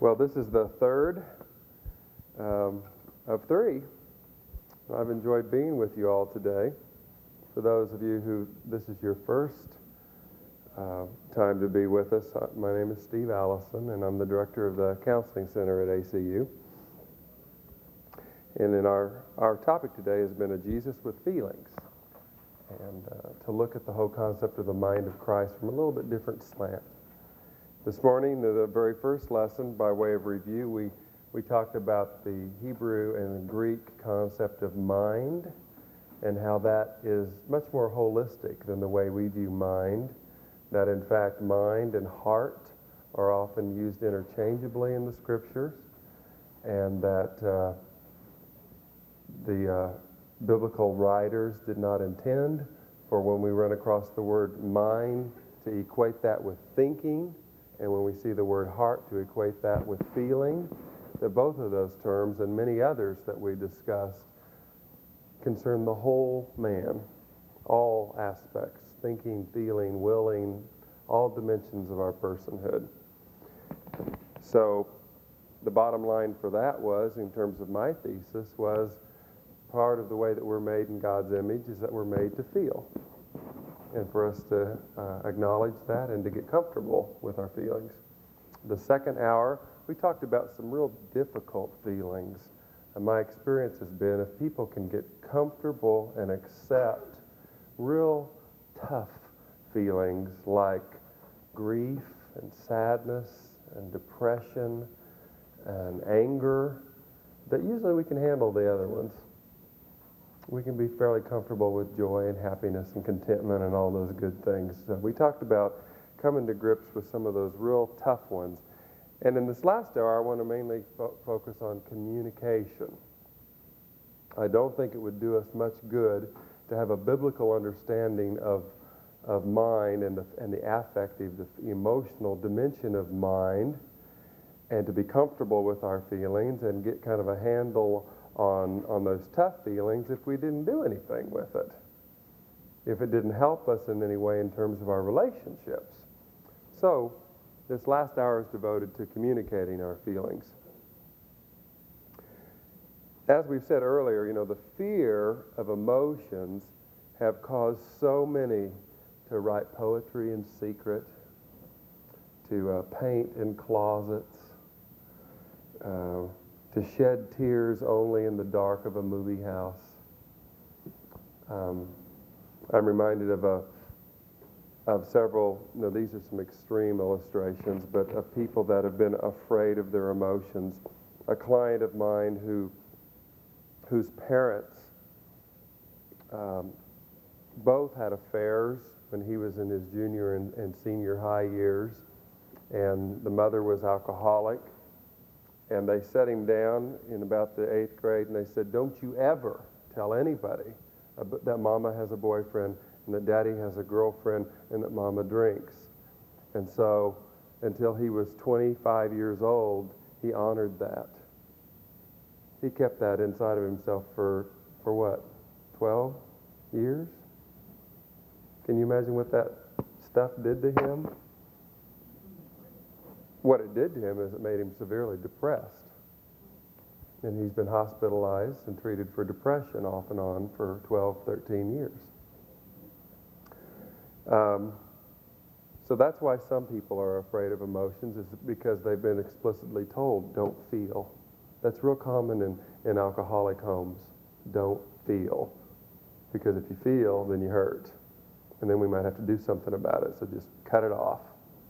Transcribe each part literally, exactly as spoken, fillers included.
Well, this is the third um, of three. I've enjoyed being with you all today. For those of you who this is your first uh, time to be with us, uh, my name is Steve Allison, and I'm the director of the Counseling Center at A C U. And in our, our topic today has been a Jesus with feelings, and uh, to look at the whole concept of the mind of Christ from a little bit different slant. This morning, the very first lesson, by way of review, we, we talked about the Hebrew and the Greek concept of mind and how that is much more holistic than the way we view mind, that in fact mind and heart are often used interchangeably in the Scriptures, and that uh, the uh, biblical writers did not intend for when we run across the word mind to equate that with thinking, and when we see the word heart to equate that with feeling, that both of those terms and many others that we discussed concern the whole man, all aspects, thinking, feeling, willing, all dimensions of our personhood. So the bottom line for that was, in terms of my thesis, was part of the way that we're made in God's image is that we're made to feel, and for us to uh, acknowledge that and to get comfortable with our feelings. The second hour, we talked about some real difficult feelings. And my experience has been if people can get comfortable and accept real tough feelings like grief and sadness and depression and anger, that usually we can handle the other ones. We can be fairly comfortable with joy and happiness and contentment and all those good things. So we talked about coming to grips with some of those real tough ones. And in this last hour, I want to mainly fo- focus on communication. I don't think it would do us much good to have a biblical understanding of, of mind and the, and the affective, the emotional dimension of mind, and to be comfortable with our feelings and get kind of a handle on, on those tough feelings if we didn't do anything with it, if it didn't help us in any way in terms of our relationships. So this last hour is devoted to communicating our feelings. As we've said earlier, you know, the fear of emotions have caused so many to write poetry in secret, to uh, paint in closets, uh, to shed tears only in the dark of a movie house. Um, I'm reminded of a of several, you know, these are some extreme illustrations, but of people that have been afraid of their emotions. A client of mine who whose parents um, both had affairs when he was in his junior and, and senior high years, and the mother was alcoholic. And they set him down in about the eighth grade, and they said, "Don't you ever tell anybody that Mama has a boyfriend and that Daddy has a girlfriend and that Mama drinks." And so until he was twenty-five years old, he honored that. He kept that inside of himself for, for what, twelve years? Can you imagine what that stuff did to him? What it did to him is it made him severely depressed. And he's been hospitalized and treated for depression off and on for twelve, thirteen years. Um, so that's why some people are afraid of emotions, is because they've been explicitly told, don't feel. That's real common in, in alcoholic homes. Don't feel. Because if you feel, then you hurt. And then we might have to do something about it, so just cut it off.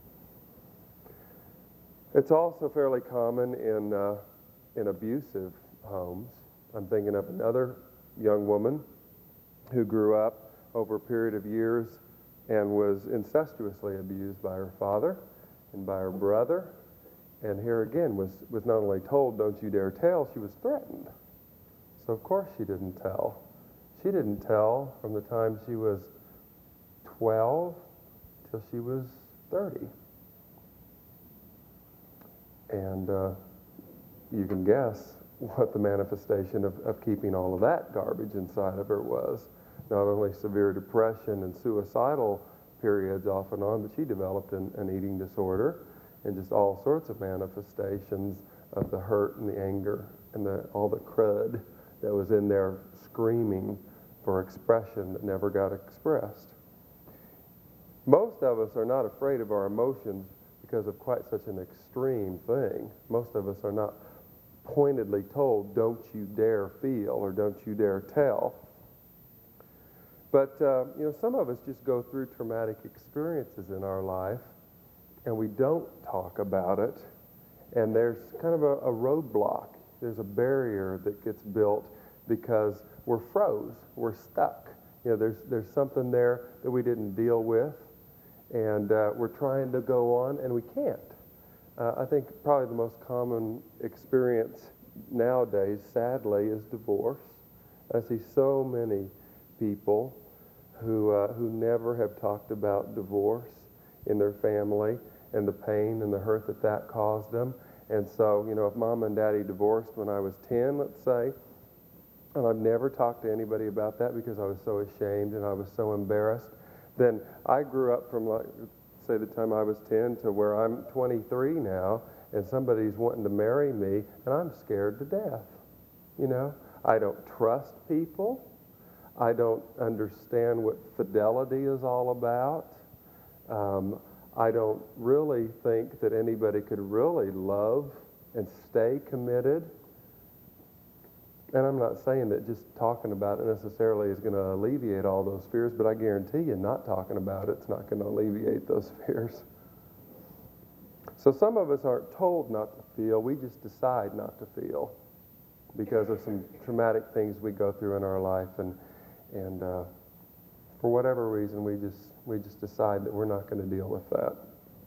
It's also fairly common in uh, in abusive homes. I'm thinking of another young woman who grew up over a period of years and was incestuously abused by her father and by her brother. And here again was, was not only told, don't you dare tell, she was threatened. So of course she didn't tell. She didn't tell from the time she was twelve till she was thirty. And uh, you can guess what the manifestation of, of keeping all of that garbage inside of her was. Not only severe depression and suicidal periods off and on, but she developed an, an eating disorder and just all sorts of manifestations of the hurt and the anger and the, all the crud that was in there screaming for expression that never got expressed. Most of us are not afraid of our emotions because of quite such an extreme thing. Most of us are not pointedly told, don't you dare feel or don't you dare tell. But, uh, you know, some of us just go through traumatic experiences in our life and we don't talk about it. And there's kind of a, a roadblock. There's a barrier that gets built because we're froze. We're stuck. You know, there's, there's something there that we didn't deal with. And uh, we're trying to go on and we can't. Uh, I think probably the most common experience nowadays, sadly, is divorce. I see so many people who uh, who never have talked about divorce in their family and the pain and the hurt that that caused them. And so, you know, if mom and daddy divorced when I was ten, let's say, and I've never talked to anybody about that because I was so ashamed and I was so embarrassed, then I grew up from, like, say, the time I was ten to where I'm twenty-three now, and somebody's wanting to marry me, and I'm scared to death. You know, I don't trust people. I don't understand what fidelity is all about. Um, I don't really think that anybody could really love and stay committed. And I'm not saying that just talking about it necessarily is going to alleviate all those fears, but I guarantee you not talking about it's not going to alleviate those fears. So some of us aren't told not to feel, we just decide not to feel because of some traumatic things we go through in our life, and and uh, for whatever reason we just we just decide that we're not going to deal with that.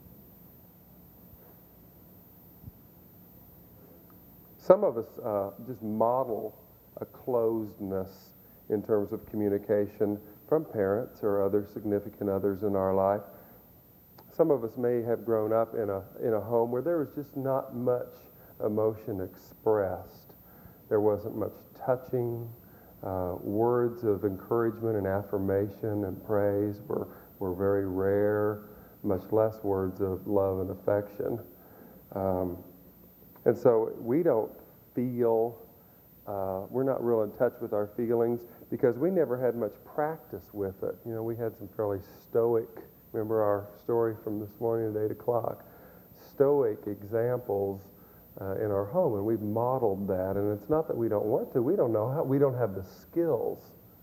Some of us uh, just model a closedness in terms of communication from parents or other significant others in our life. Some of us may have grown up in a in a home where there was just not much emotion expressed. There wasn't much touching. Uh, words of encouragement and affirmation and praise were, were very rare, much less words of love and affection. Um, and so we don't feel, uh, we're not real in touch with our feelings because we never had much practice with it. You know, we had some fairly stoic, remember our story from this morning at eight o'clock, stoic examples Uh, in our home, and we've modeled that. And it's not that we don't want to, we don't know how, we don't have the skills.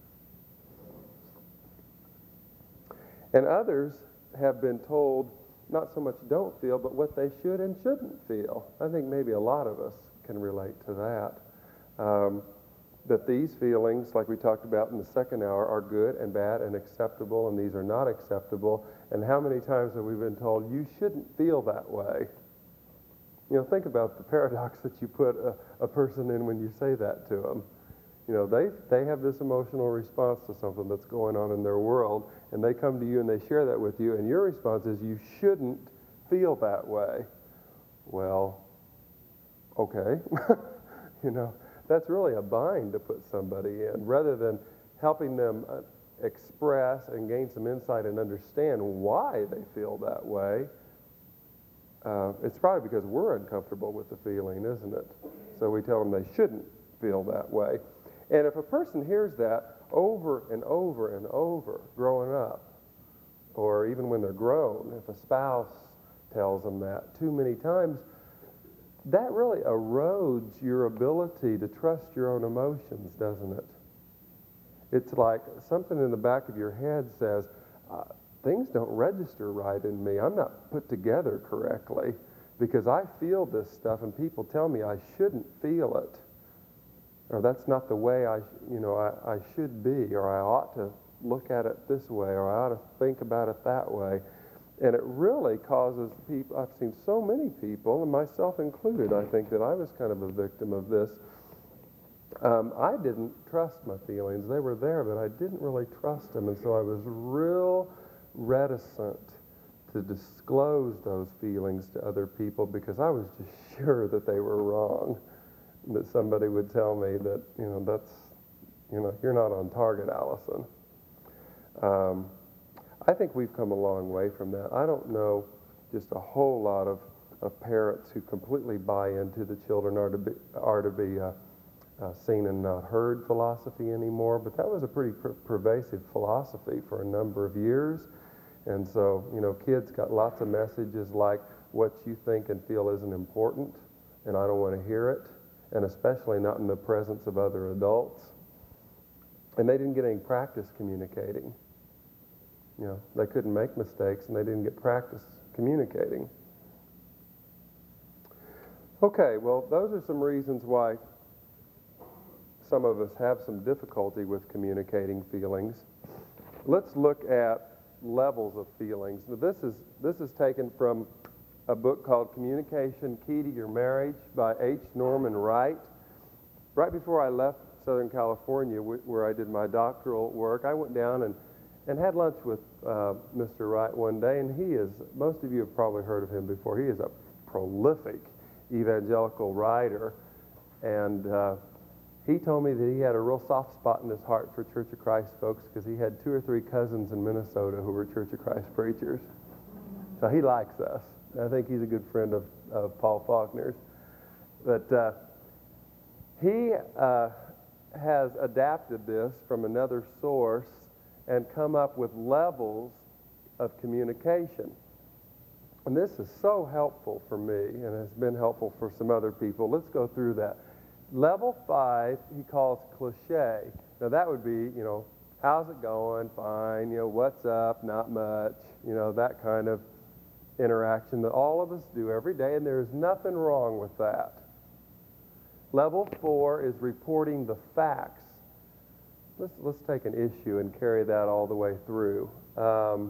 And others have been told not so much don't feel, but what they should and shouldn't feel. I think maybe a lot of us can relate to that. Um, that these feelings, like we talked about in the second hour, are good and bad and acceptable, and these are not acceptable. And how many times have we been told, you shouldn't feel that way? You know, think about the paradox that you put a, a person in when you say that to them. You know, they they have this emotional response to something that's going on in their world, and they come to you and they share that with you, and your response is, you shouldn't feel that way. Well, okay. You know, that's really a bind to put somebody in, rather than helping them uh, express and gain some insight and understand why they feel that way. Uh, it's probably because we're uncomfortable with the feeling, isn't it? So we tell them they shouldn't feel that way. And if a person hears that over and over and over growing up, or even when they're grown, if a spouse tells them that too many times, that really erodes your ability to trust your own emotions, doesn't it? It's like something in the back of your head says, uh, things don't register right in me. I'm not put together correctly because I feel this stuff and people tell me I shouldn't feel it. Or that's not the way I, you know, I, I should be, or I ought to look at it this way, or I ought to think about it that way. And it really causes people, I've seen so many people, and myself included, I think that I was kind of a victim of this. Um, I didn't trust my feelings. They were there, but I didn't really trust them. And so I was real reticent to disclose those feelings to other people because I was just sure that they were wrong, that somebody would tell me that, you know, that's, you know, you're not on target, Allison. Um, I think we've come a long way from that. I don't know just a whole lot of of parents who completely buy into the children are to be, are to be uh, uh, seen and not heard philosophy anymore. But that was a pretty per- pervasive philosophy for a number of years. And so, you know, kids got lots of messages like, what you think and feel isn't important, and I don't want to hear it, and especially not in the presence of other adults. And they didn't get any practice communicating. You know, they couldn't make mistakes, and they didn't get practice communicating. Okay, well, those are some reasons why some of us have some difficulty with communicating feelings. Let's look at levels of feelings. Now, this is this is taken from a book called Communication: Key to Your Marriage by H. Norman Wright. Right before I left Southern California, where I did my doctoral work, I went down and, and had lunch with uh, Mister Wright one day, and he is, most of you have probably heard of him before, he is a prolific evangelical writer, and uh, he told me that he had a real soft spot in his heart for Church of Christ folks because he had two or three cousins in Minnesota who were Church of Christ preachers. So he likes us. I think he's a good friend of, of Paul Faulkner's. But uh, he uh, has adapted this from another source and come up with levels of communication. And this is so helpful for me and has been helpful for some other people. Let's go through that. Level five, he calls cliche. Now that would be, you know, how's it going? Fine. You know, what's up? Not much. You know, that kind of interaction that all of us do every day, and there's nothing wrong with that. Level four is reporting the facts. Let's, let's take an issue and carry that all the way through. Um,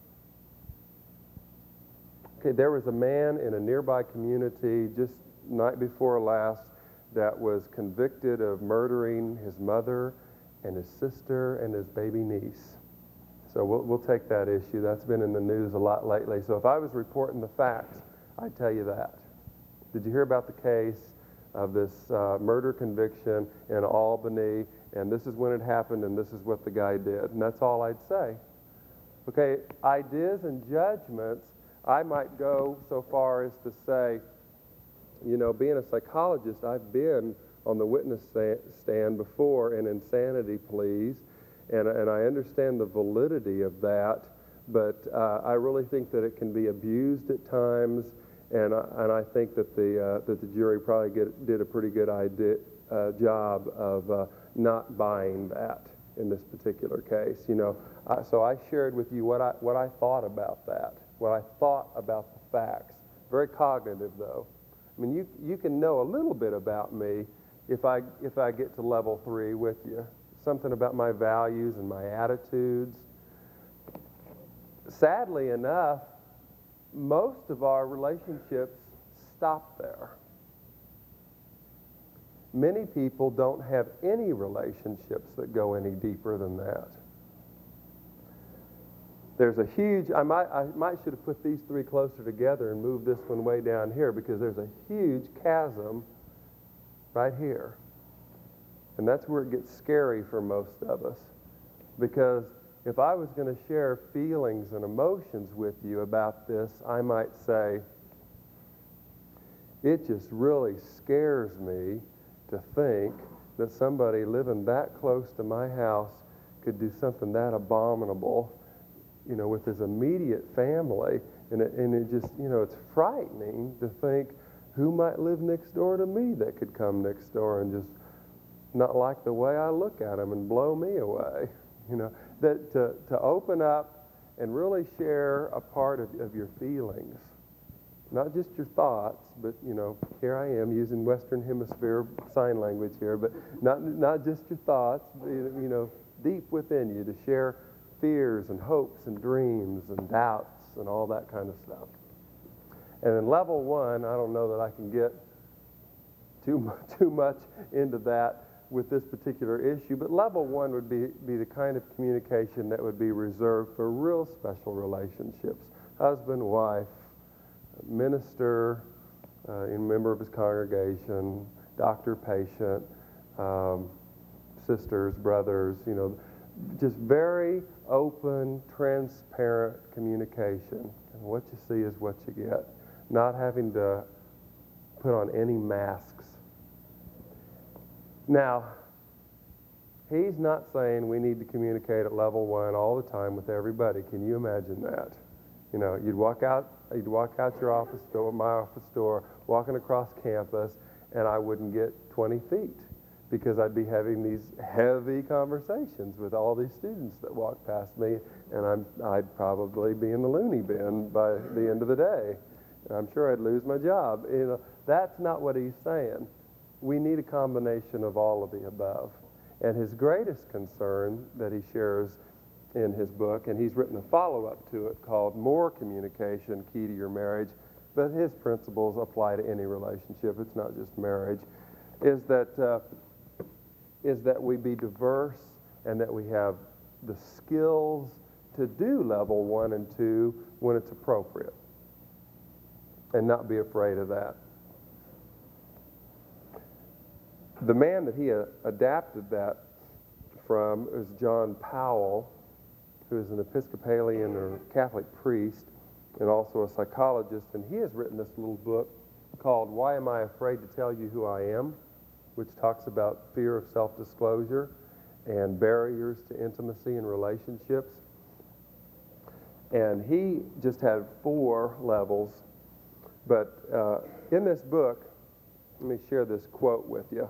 okay, there was a man in a nearby community just night before last that was convicted of murdering his mother and his sister and his baby niece. So we'll, we'll take that issue. That's been in the news a lot lately. So if I was reporting the facts, I'd tell you that. Did you hear about the case of this uh, murder conviction in Albany, and this is when it happened, and this is what the guy did? And that's all I'd say. Okay, ideas and judgments, I might go so far as to say, you know, being a psychologist, I've been on the witness stand before in insanity pleas, and, and I understand the validity of that, but uh, I really think that it can be abused at times, and I, and I think that the uh, that the jury probably get, did a pretty good idea, uh, job of uh, not buying that in this particular case. You know, I, so I shared with you what I what I thought about that, what I thought about the facts. Very cognitive, though. I mean, you you can know a little bit about me if I if I get to level three with you. Something about my values and my attitudes. Sadly enough, most of our relationships stop there. Many people don't have any relationships that go any deeper than that. There's a huge, I might, I might should have put these three closer together and moved this one way down here, because there's a huge chasm right here. And that's where it gets scary for most of us. Because if I was going to share feelings and emotions with you about this, I might say, it just really scares me to think that somebody living that close to my house could do something that abominable, you know, with his immediate family. And it, and it just, you know, it's frightening to think who might live next door to me that could come next door and just not like the way I look at them and blow me away. You know, that to, to open up and really share a part of, of your feelings, not just your thoughts, but, you know, here I am using Western Hemisphere sign language here, but not not just your thoughts, you know, deep within you, to share fears and hopes and dreams and doubts and all that kind of stuff. And in level one, I don't know that I can get too much, too much into that with this particular issue, but level one would be, be the kind of communication that would be reserved for real special relationships. Husband, wife, minister, uh, a member of his congregation, doctor, patient, um, sisters, brothers, you know, just very open, transparent communication. And what you see is what you get. not having to put on any masks. Now, he's not saying we need to communicate at level one all the time with everybody. Can you imagine that? You know, you'd walk out, you'd walk out your office door, my office door, walking across campus, and I wouldn't get twenty feet because I'd be having these heavy conversations with all these students that walk past me, and I'm, I'd probably be in the loony bin by the end of the day. And I'm sure I'd lose my job. You know, that's not what he's saying. We need a combination of all of the above. And his greatest concern that he shares in his book, and he's written a follow-up to it called More Communication, Key to Your Marriage, but his principles apply to any relationship, it's not just marriage, is that, uh, is that we be diverse and that we have the skills to do level one and two when it's appropriate, and not be afraid of that. The man that he uh, adapted that from is John Powell, who is an Episcopalian or Catholic priest and also a psychologist, and he has written this little book called Why Am I Afraid to Tell You Who I Am?, which talks about fear of self-disclosure and barriers to intimacy in relationships. And he just had four levels, but uh, in this book, let me share this quote with you.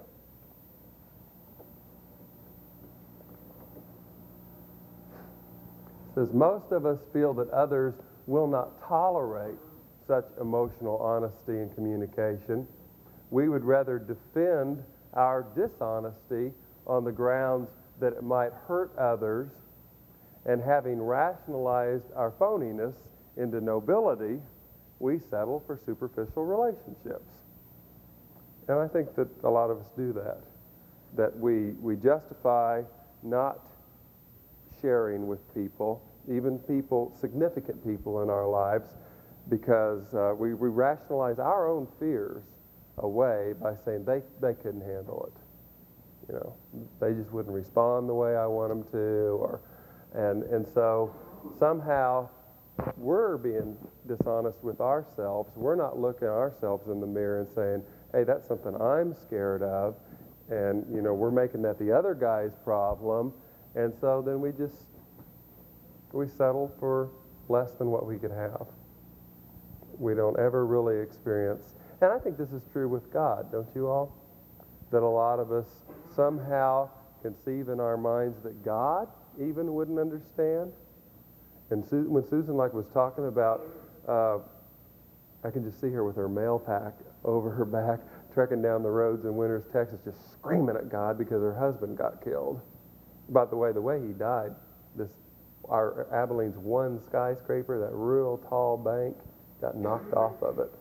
It says, most of us feel that others will not tolerate such emotional honesty and communication. We would rather defend our dishonesty on the grounds that it might hurt others, and having rationalized our phoniness into nobility, we settle for superficial relationships. And I think that a lot of us do that, that we, we justify not sharing with people, even people, significant people in our lives, because uh, we, we rationalize our own fears away by saying they, they couldn't handle it. You know, they just wouldn't respond the way I want them to, or, and, and so somehow we're being dishonest with ourselves. We're not looking at ourselves in the mirror and saying, hey, that's something I'm scared of, and, you know, we're making that the other guy's problem, and so then we just, we settle for less than what we could have. We don't ever really experience, and I think this is true with God, don't you all? That a lot of us somehow conceive in our minds that God even wouldn't understand. And Su- when Susan like was talking about, uh, I can just see her with her mail pack over her back, trekking down the roads in Winters, Texas, just screaming at God because her husband got killed. By the way, the way he died, this our Abilene's one skyscraper, that real tall bank, got knocked off of it.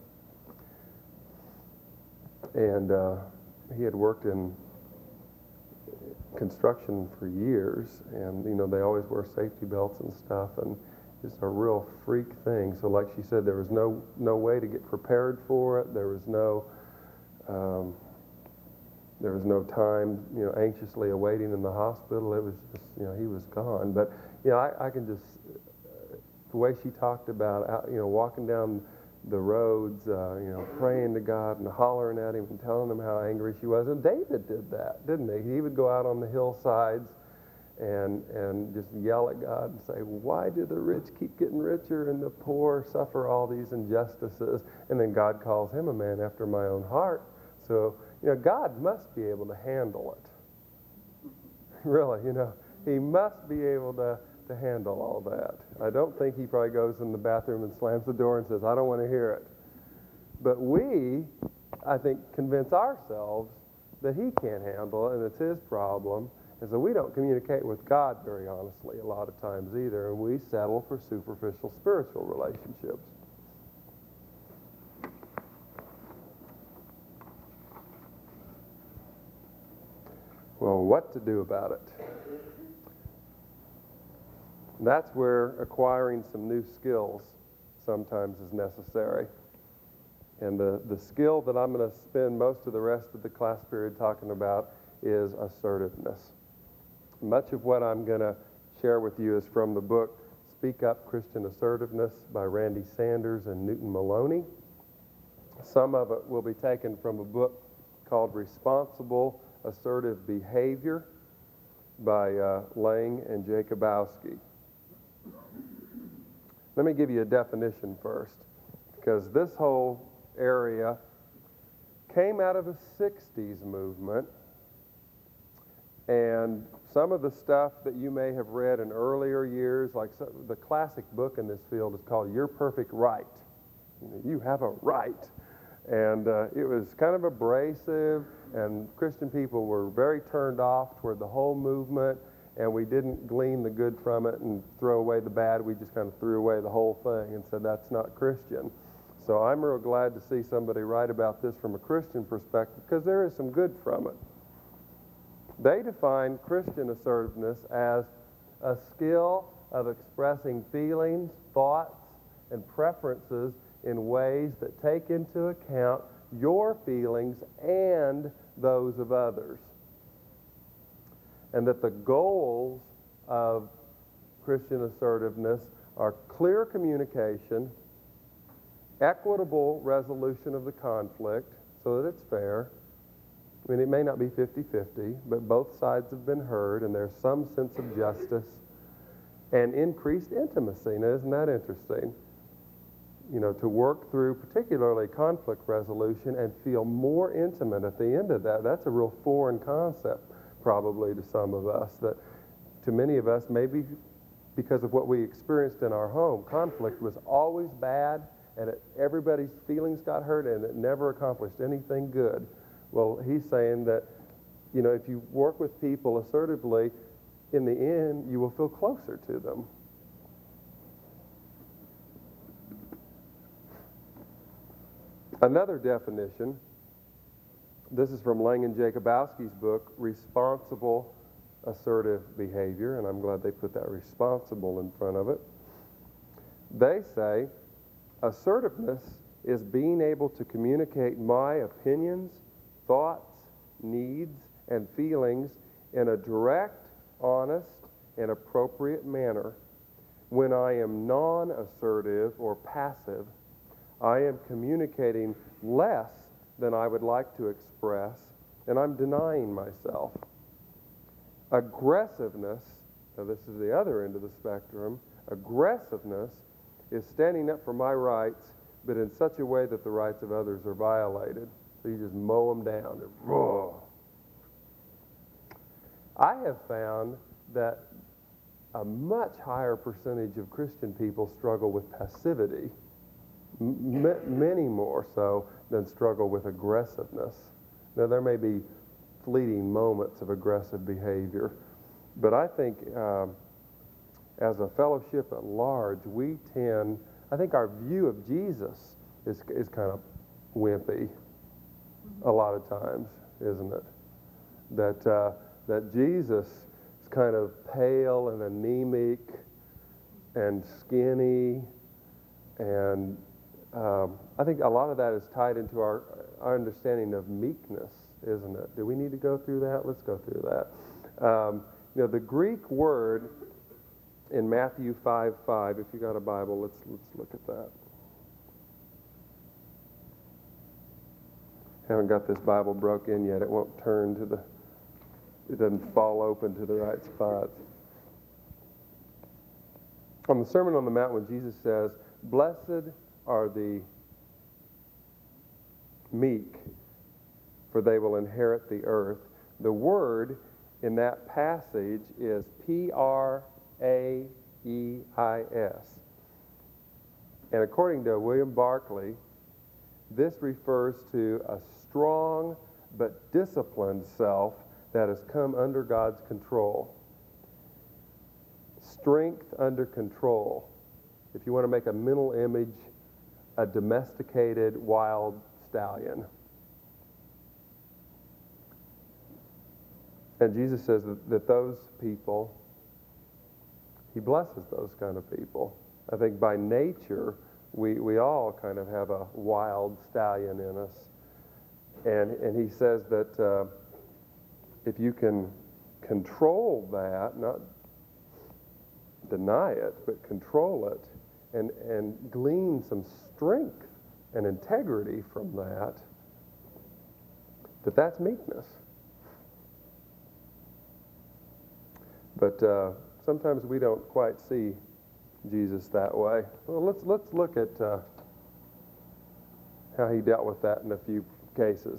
And uh, he had worked in construction for years, and you know they always wear safety belts and stuff, and it's a real freak thing. So like she said, there was no no way to get prepared for it. There was no um, there was no time, you know, anxiously awaiting in the hospital. It was just, you know, he was gone. But you know, I, I can just uh, the way she talked about, you know, walking down the roads, uh, you know, praying to God and hollering at him and telling him how angry she was. And David did that, didn't he? He would go out on the hillsides and and just yell at God and say, why do the rich keep getting richer and the poor suffer all these injustices? And then God calls him a man after my own heart. So, you know, God must be able to handle it. Really, you know, he must be able to to handle all that. I don't think he probably goes in the bathroom and slams the door and says, I don't want to hear it. But we, I think, convince ourselves that he can't handle it and it's his problem. And so we don't communicate with God very honestly a lot of times either, and we settle for superficial spiritual relationships. Well, what to do about it? That's where acquiring some new skills sometimes is necessary. And the, the skill that I'm going to spend most of the rest of the class period talking about is assertiveness. Much of what I'm going to share with you is from the book Speak Up, Christian Assertiveness by Randy Sanders and Newton Maloney. Some of it will be taken from a book called Responsible Assertive Behavior by uh, Lang and Jacobowski. Let me give you a definition first, because this whole area came out of the sixties movement, and some of the stuff that you may have read in earlier years, like some, the classic book in this field is called Your Perfect Right. You know, you have a right. And uh, it was kind of abrasive, and Christian people were very turned off toward the whole movement, and we didn't glean the good from it and throw away the bad. We just kind of threw away the whole thing and said that's not Christian. So I'm real glad to see somebody write about this from a Christian perspective, because there is some good from it. They define Christian assertiveness as a skill of expressing feelings, thoughts, and preferences in ways that take into account your feelings and those of others. And that the goals of Christian assertiveness are clear communication, equitable resolution of the conflict so that it's fair. I mean, it may not be fifty-fifty, but both sides have been heard and there's some sense of justice, and increased intimacy. Now, isn't that interesting? You know, to work through particularly conflict resolution and feel more intimate at the end of that. That's a real foreign concept probably to some of us, that to many of us, maybe because of what we experienced in our home, conflict was always bad, and it, everybody's feelings got hurt, and it never accomplished anything good. Well, he's saying that, you know, if you work with people assertively, in the end, you will feel closer to them. Another definition, this is from Lang and Jacobowski's book, Responsible Assertive Behavior, and I'm glad they put that responsible in front of it. They say, assertiveness is being able to communicate my opinions, thoughts, needs, and feelings in a direct, honest, and appropriate manner. When I am non-assertive or passive, I am communicating less than I would like to express, and I'm denying myself. Aggressiveness, now this is the other end of the spectrum, aggressiveness is standing up for my rights, but in such a way that the rights of others are violated. So you just mow them down. And, I have found that a much higher percentage of Christian people struggle with passivity, M- many more so than struggle with aggressiveness. Now, there may be fleeting moments of aggressive behavior, but I think um, as a fellowship at large, we tend, I think our view of Jesus is, is kind of wimpy a lot of times, isn't it? That, uh, that Jesus is kind of pale and anemic and skinny, and um, I think a lot of that is tied into our, our understanding of meekness, isn't it? Do we need to go through that? Let's go through that. Um, you know, the Greek word in Matthew five five, if you got a Bible, let's let's look at that. Haven't got this Bible broke in yet. It won't turn to the, it doesn't fall open to the right spots. On the Sermon on the Mount, when Jesus says, "Blessed are the meek, for they will inherit the earth," the word in that passage is P R A E I S. And according to William Barclay, this refers to a strong but disciplined self that has come under God's control. Strength under control. If you want to make a mental image, a domesticated wild stallion. And Jesus says that, that those people, he blesses those kind of people. I think by nature, we, we all kind of have a wild stallion in us. And, and he says that uh, if you can control that, not deny it, but control it, and, and glean some strength and integrity from that, that that's meekness. But uh, sometimes we don't quite see Jesus that way. Well, let's let's look at uh, how he dealt with that in a few cases.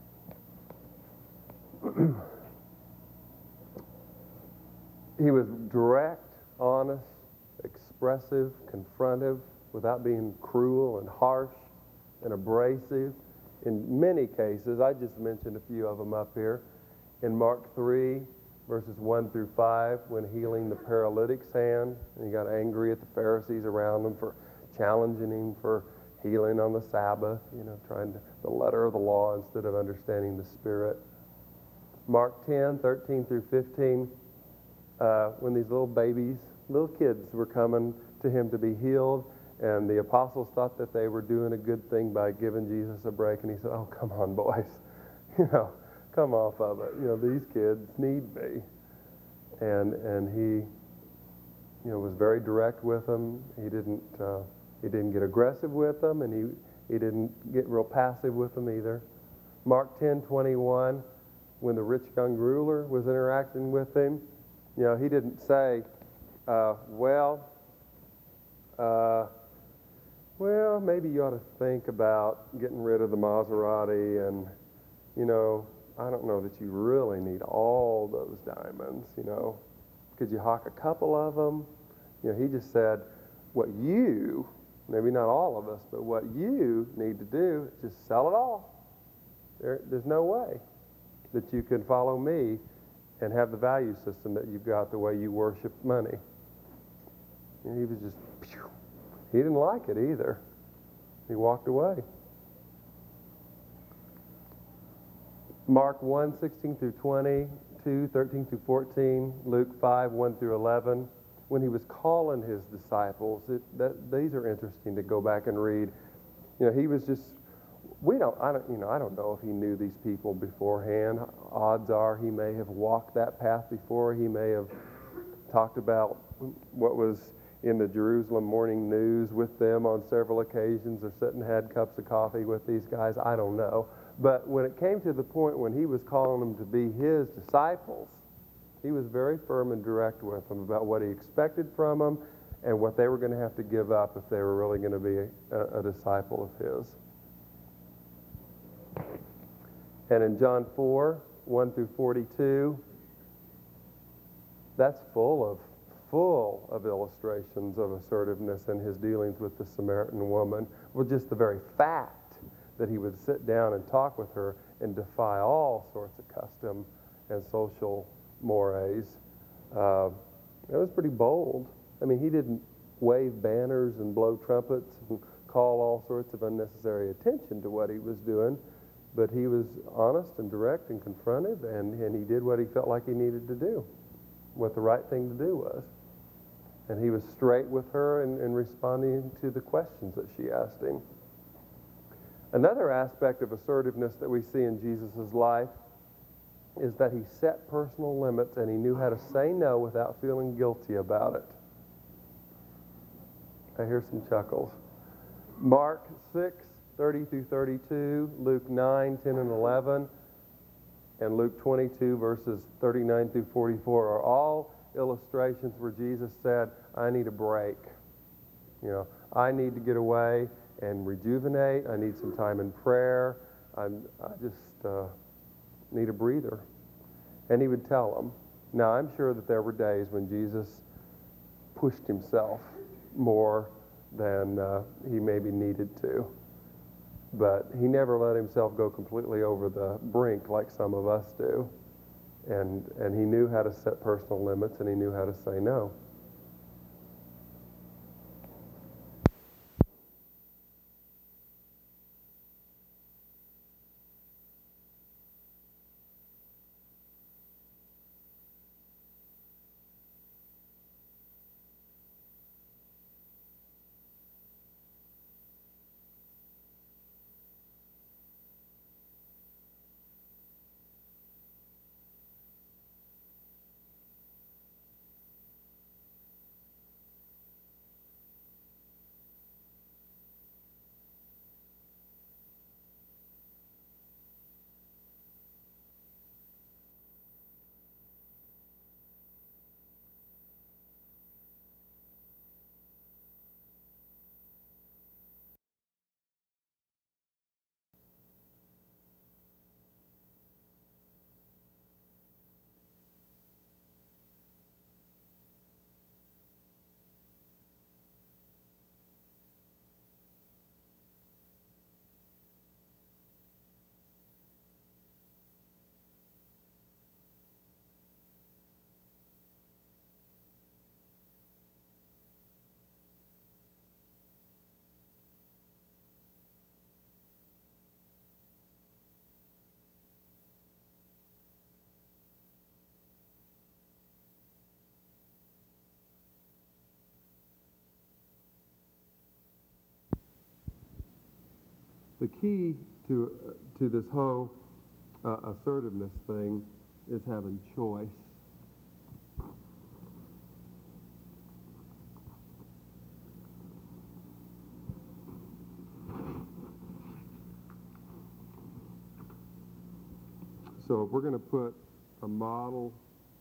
He was direct, honest, expressive, confrontive, without being cruel and harsh and abrasive. In many cases, I just mentioned a few of them up here. In Mark three, verses one through five, when healing the paralytic's hand, and he got angry at the Pharisees around him for challenging him for healing on the Sabbath, you know, trying to, the letter of the law instead of understanding the Spirit. Mark ten, thirteen through fifteen, uh, when these little babies, little kids were coming to him to be healed, and the apostles thought that they were doing a good thing by giving Jesus a break, and he said, oh, come on, boys, you know, come off of it. You know, these kids need me. And and he, you know, was very direct with them. He didn't uh, he didn't get aggressive with them, and he, he didn't get real passive with them either. Mark ten twenty-one, when the rich young ruler was interacting with him, you know, he didn't say, uh, well, uh, well, maybe you ought to think about getting rid of the Maserati, and, you know, I don't know that you really need all those diamonds, you know. Could you hawk a couple of them? You know, he just said, what you, maybe not all of us, but what you need to do is just sell it all. There, there's no way that you can follow me and have the value system that you've got the way you worship money. And he was just, phew. He didn't like it either. He walked away. Mark one, sixteen through twenty, two, thirteen through fourteen, Luke five, one through eleven. When he was calling his disciples, it, that, these are interesting to go back and read. You know, he was just, we don't, I don't, you know, I don't know if he knew these people beforehand. Odds are he may have walked that path before. He may have talked about what was in the Jerusalem Morning News with them on several occasions, or sat and had cups of coffee with these guys. I don't know. But when it came to the point when he was calling them to be his disciples, he was very firm and direct with them about what he expected from them and what they were going to have to give up if they were really going to be a, a disciple of his. And in John four, one through forty-two, that's full of full of illustrations of assertiveness in his dealings with the Samaritan woman. Well, just the very fact that he would sit down and talk with her and defy all sorts of custom and social mores. Uh, it was pretty bold. I mean, he didn't wave banners and blow trumpets and call all sorts of unnecessary attention to what he was doing, but he was honest and direct and confrontive, and, and he did what he felt like he needed to do, what the right thing to do was. And he was straight with her in, in responding to the questions that she asked him. Another aspect of assertiveness that we see in Jesus' life is that he set personal limits, and he knew how to say no without feeling guilty about it. I hear some chuckles. Mark six, thirty through thirty-two, Luke nine, ten and eleven, and Luke twenty-two, verses thirty-nine through forty-four are all illustrations where Jesus said, I need a break. You know, I need to get away and rejuvenate. I need some time in prayer. I'm, I just uh, need a breather. And he would tell them. Now, I'm sure that there were days when Jesus pushed himself more than uh, he maybe needed to. But he never let himself go completely over the brink like some of us do. And, and he knew how to set personal limits, and he knew how to say no. The key to uh, to this whole uh, assertiveness thing is having choice. So if we're going to put a model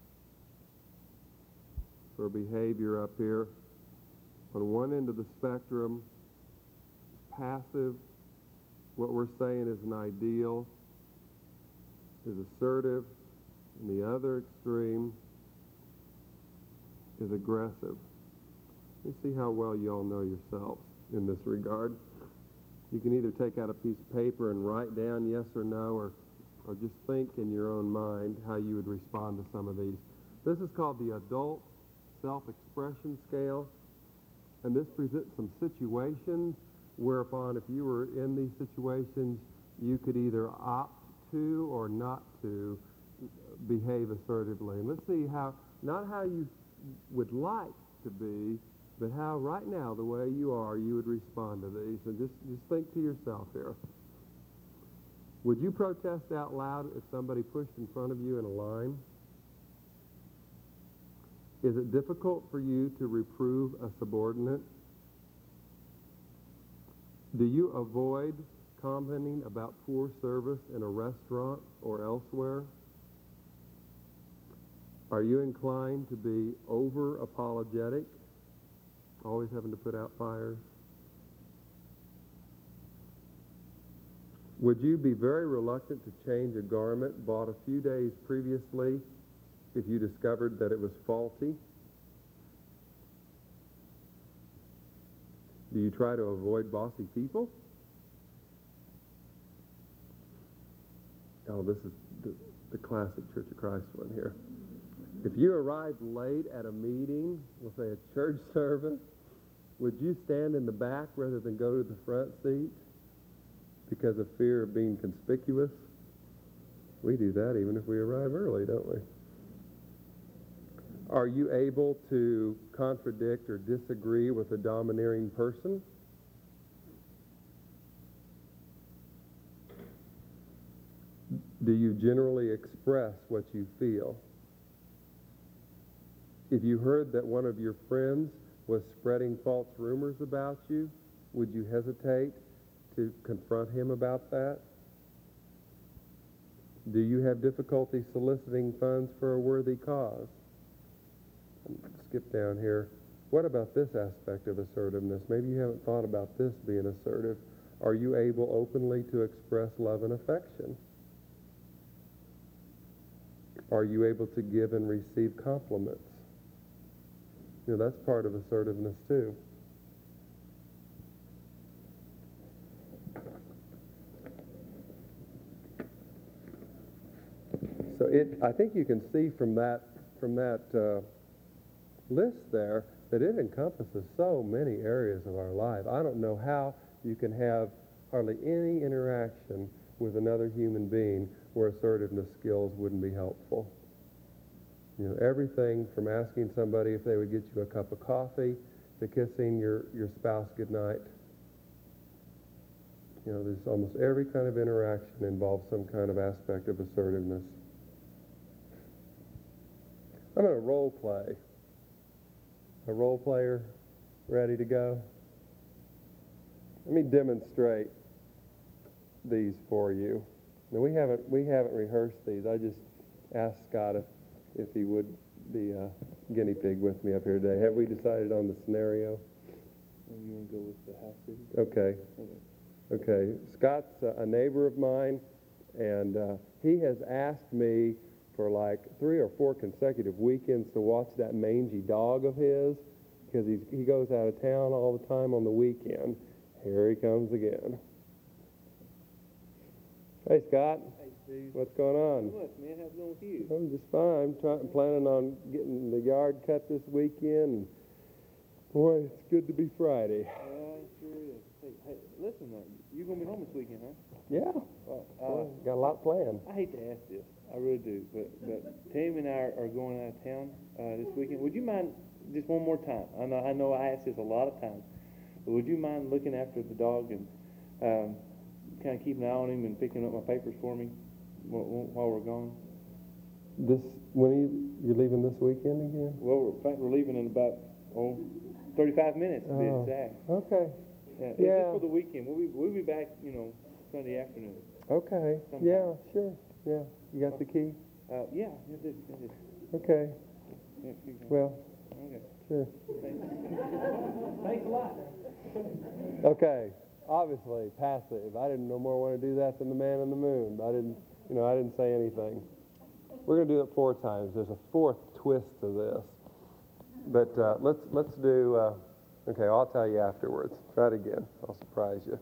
for behavior up here, on one end of the spectrum, passive, what we're saying is an ideal, is assertive, and the other extreme is aggressive. You see how well you all know yourselves in this regard. You can either take out a piece of paper and write down yes or no, or, or just think in your own mind how you would respond to some of these. This is called the adult self-expression scale, and this presents some situations whereupon if you were in these situations, you could either opt to or not to behave assertively. And let's see how, not how you would like to be, but how right now, the way you are, you would respond to these. And just, just think to yourself here. Would you protest out loud if somebody pushed in front of you in a line? Is it difficult for you to reprove a subordinate? Do you avoid commenting about poor service in a restaurant or elsewhere? Are you inclined to be over-apologetic, always having to put out fires? Would you be very reluctant to change a garment bought a few days previously if you discovered that it was faulty? Do you try to avoid bossy people? Oh, this is the, the classic Church of Christ one here. If you arrived late at a meeting, we'll say a church service, would you stand in the back rather than go to the front seat because of fear of being conspicuous? We do that even if we arrive early, don't we? Are you able to contradict or disagree with a domineering person? Do you generally express what you feel? If you heard that one of your friends was spreading false rumors about you, would you hesitate to confront him about that? Do you have difficulty soliciting funds for a worthy cause? Skip down here. What about this aspect of assertiveness? Maybe you haven't thought about this being assertive. Are you able openly to express love and affection? Are you able to give and receive compliments? You know, that's part of assertiveness too. So it, I think you can see from that, from that uh, list there that it encompasses so many areas of our life. I don't know how you can have hardly any interaction with another human being where assertiveness skills wouldn't be helpful. You know, everything from asking somebody if they would get you a cup of coffee to kissing your, your spouse goodnight. You know, there's almost every kind of interaction involves some kind of aspect of assertiveness. I'm going to role play. A role player ready to go? Let me demonstrate these for you. Now, we haven't we haven't rehearsed these. I just asked Scott if, if he would be a guinea pig with me up here today. Have we decided on the scenario? You want to go with the house city? Okay. Okay. Okay. Scott's a neighbor of mine, and uh, he has asked me for like three or four consecutive weekends to watch that mangy dog of his, because he's, he goes out of town all the time on the weekend. Here he comes again. Hey, Scott. Hey, Steve. What's going on? What, man? How's it going with you? I'm just fine. I'm trying, planning on getting the yard cut this weekend. And boy, it's good to be Friday. Yeah, it sure is. Hey, hey, listen, uh, you're going to be home this weekend, huh? Yeah. Well, Well, uh, got a lot planned. I hate to ask this. I really do. But, but Tim and I are going out of town uh, this weekend. Would you mind just one more time? I know I know I ask this a lot of times. But would you mind looking after the dog and um, kind of keep an eye on him and picking up my papers for me while, while we're gone? This, when are you, you're leaving this weekend again? Well, we're, in fact, we're leaving in about, oh, thirty-five minutes to be Oh. exact. Okay, Yeah, it's Yeah. just for the weekend. We'll be, we'll be back, you know, Sunday afternoon. okay, Sometime. yeah, sure, yeah. You got the key? Uh, yeah, I did, I did. Okay, Yeah, you can- well, okay. sure. Thanks. Thanks a lot. Okay, obviously passive. I didn't no more want to do that than the man in the moon. I didn't, you know, I didn't say anything. We're going to do it four times. There's a fourth twist to this. But uh, let's let's do. Uh, okay, I'll tell you afterwards. Try it again. I'll surprise you.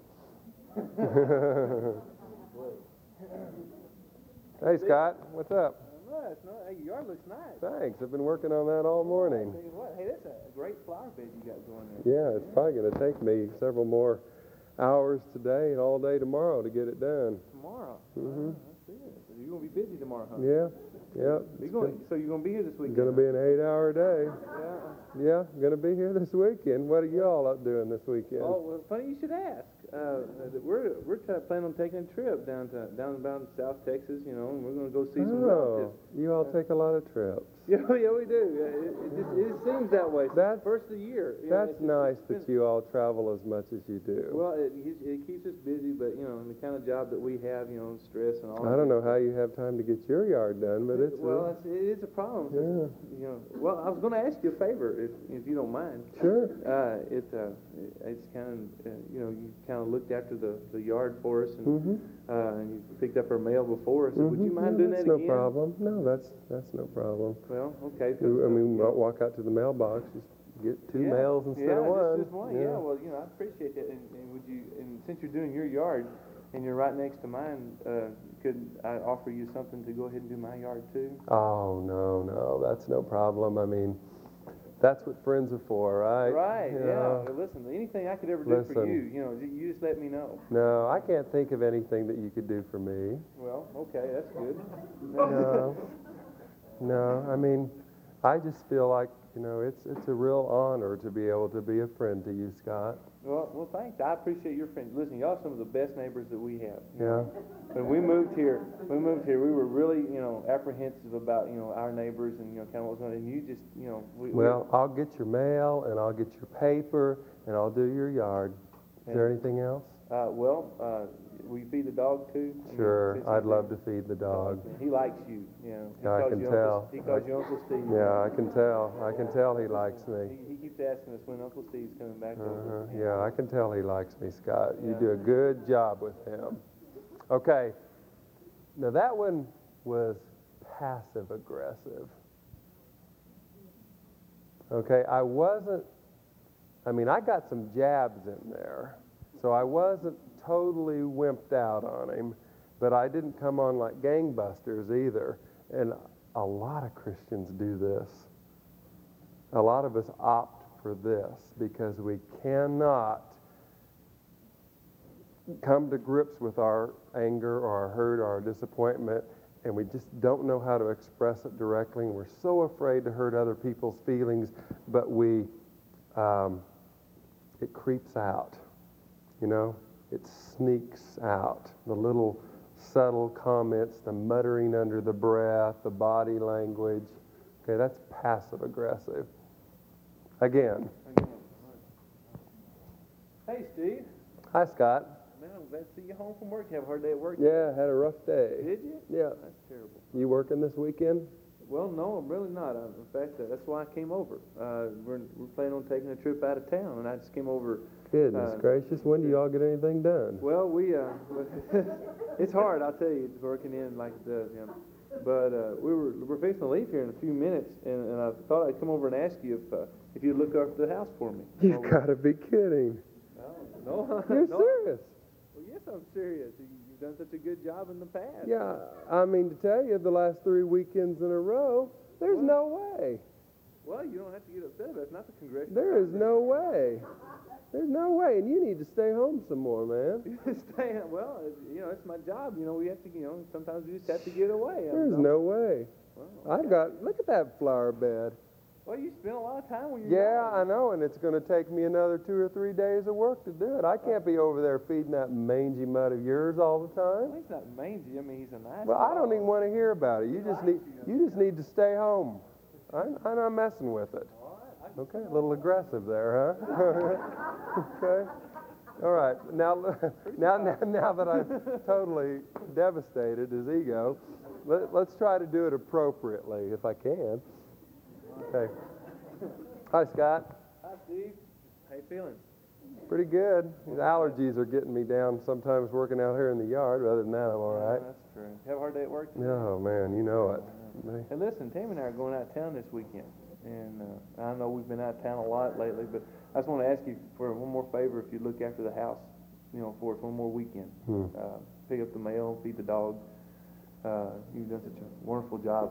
Hey Scott, what's up? No, it's not. Hey, your yard looks nice. Thanks. I've been working on that all morning. Tell you what, hey, that's a great flower bed you got going there. Yeah, it's probably going to take me several more hours today and all day tomorrow to get it done. Tomorrow. Mhm. Ah, that's it. So you're gonna be busy tomorrow, huh? Yeah, yeah. You going? So you're gonna be here this It's weekend? going to be an eight-hour day. Yeah. Yeah, going to be here this weekend. What are y'all up doing this weekend? Oh, well, funny you should ask. Uh, that we're we're t- planning on taking a trip down to down about South Texas, you know, and we're gonna go see some Oh, relatives. you all take a lot of trips. Yeah, yeah, we do. Yeah, It, it, just, it seems that way. Since That's- the first of the year. You know, That's it's just- nice it's that been- you all travel as much as you do. Well, it, keeps- it keeps us busy, but you know, the kind of job that we have, you know, stress and all. I don't know how you have time to get your yard done, but it's well, uh, it's, it is a problem. yeah. You know, well, I was going to ask you a favor, if if you don't mind. Sure. Uh, it uh, it's kind of uh, you know, you kind of looked after the, the yard for us, and Mm-hmm. uh, and you picked up our mail before. So would you Mhm. mind Yeah, doing that's that no again? problem. No, that's that's no problem. Well, okay. 'cause, You- I uh, mean, you know, walk out to the mailbox, just get two yeah, mails instead yeah, of one. Just, just one. Yeah. Well, you know, I appreciate that. And, and would you? And since you're doing your yard, and you're right next to mine, uh, could I offer you something to go ahead and do my yard too? Oh no, no, that's no problem. I mean, that's what friends are for, right? Right. You Yeah. know? Well, listen, anything I could ever do for Listen. you, you know, you you just let me know. No, I can't think of anything that you could do for me. Well, okay, that's good. No, no. I mean, I just feel like you know it's it's a real honor to be able to be a friend to you, Scott. Well, well, thanks. I appreciate your friends. Listen, y'all are some of the best neighbors that we have. Yeah. When we moved here, we moved here. We were really, you know, apprehensive about, you know, our neighbors and you know, kind of what was going on. And you just, you know, we, we- Well, I'll get your mail and I'll get your paper and I'll do your yard. Is there anything else? uh, well, uh, will you feed the dog too? I mean, Sure, since I'd he's love been- to feed the dog. He likes you, you know. He Yeah, I calls can you Uncle- tell. He calls I- you Uncle Steve. Yeah, I can tell. I can tell he likes me. He, he keeps asking us when Uncle Steve's coming back Uh-huh. over. Yeah, I can tell he likes me, Scott. You Yeah. do a good job with him. Okay. Now that one was passive aggressive. Okay, I wasn't, I mean, I got some jabs in there. So I wasn't totally wimped out on him, but I didn't come on like gangbusters either. And a lot of Christians do this. A lot of us opt for this because we cannot come to grips with our anger or our hurt or our disappointment, and we just don't know how to express it directly, and we're so afraid to hurt other people's feelings, but we, um, it creeps out, you know? It sneaks out. The little subtle comments, the muttering under the breath, the body language. Okay, that's passive aggressive. Again. Again. Hey, Steve. Hi, Scott. Man, I'm glad to see you home from work. You have a hard day at work? Yeah, had a rough day. Did you? Yeah. That's terrible. You working this weekend? Well, no, I'm really not. Uh, in fact, uh, that's why I came over. Uh, we're, we're planning on taking a trip out of town, and I just came over. Goodness Uh, gracious, when do y'all get anything done? Well, we, uh, it's hard, I'll tell you, working in like it does, you know. But uh, we were, we're fixing to leave here in a few minutes, and, and I thought I'd come over and ask you if, uh, if you'd look after the house for me. You Well, gotta be kidding. No, no. You're no. serious. Well, yes, I'm serious. You- You've done such a good job in the past. Yeah, I mean to tell you, the last three weekends in a row, there's What? no way. Well, you don't have to get upset about it. It's not the congressional. There is conference. no way. There's no way, and you need to stay home some more, man. Stay, well, it's, you know, it's my job. You know, we have to, you know, sometimes we just have to get away. I There's mean, no way. Well, I got, look at that flower bed. Well, you spend a lot of time when you're Yeah, I young. know, and it's going to take me another two or three days of work to do it. I can't be over there feeding that mangy mutt of yours all the Well, time. he's not mangy. I mean, he's a nice Well, I don't dog. even want to hear about it. You just need you just need to stay home. I'm, I'm not messing with it. All right, I- Okay, a little aggressive there, huh? Okay. All right. Now, now, now, now that I've totally devastated his ego, let, let's try to do it appropriately if I can. Okay. Hi, Scott. Hi, Steve. How you feeling? Pretty good. These allergies are getting me down sometimes working out here in the yard. But other than that, I'm all right. Yeah, that's true. Have a hard day at work? Oh, man, you know it. Hey, listen, Tammy and I are going out of town this weekend, and uh, I know we've been out of town a lot lately, but I just want to ask you for one more favor. If you look after the house, you know, for us one more weekend, Hmm. uh, pick up the mail, feed the dog. Uh, you've done such a wonderful job.